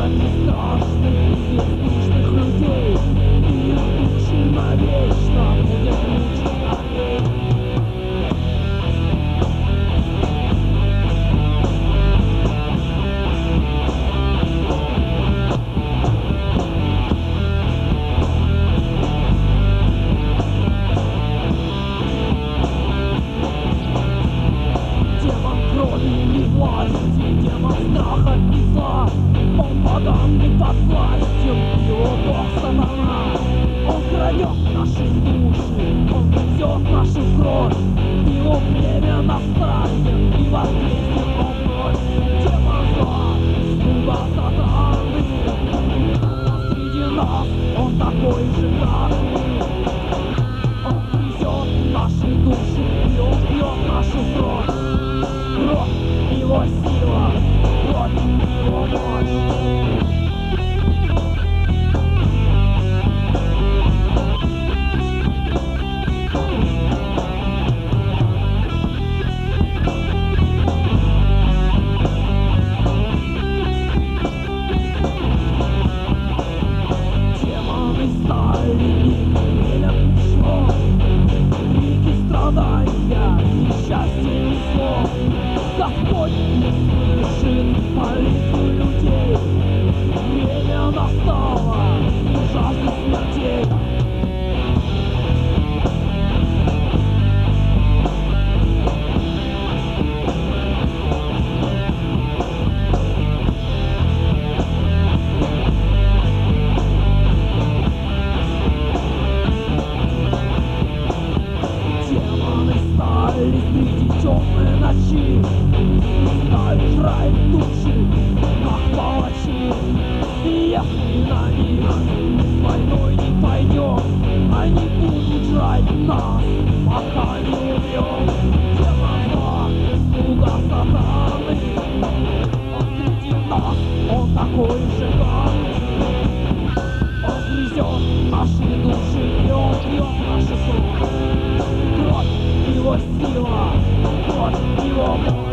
Смерти страшных и бездушных людей, и их души навечно будет мучить огонь. Демон крови и власти, демон страха и зла. Он богам и под властью, его бог сатана. Он крадет наши души, он грызет нашу кровь. Его племя настраен и воскреснет он вновь. Демон зла, слуга сатаны, среди нас он такой же, как мы. Он грызет наши души, и он пьет нашу кровь. Кровь его сила, кровь его мощь. Демоны стали и время пришло. Крики страдания, несчастье и зло. Господь не слышит молитву людей. Время настало и жажда смертей. Демоны стали среди темной ночи, стали жрать души, как палачи. И если на них войной не пойдем, они будут жрать нас, пока не умрем. Демон зла, слуга сатаны, он среди нас, он такой же, как мы. Он грызет наши души, и он пьет нашу кровь. Кровь его сила, кровь его мощь.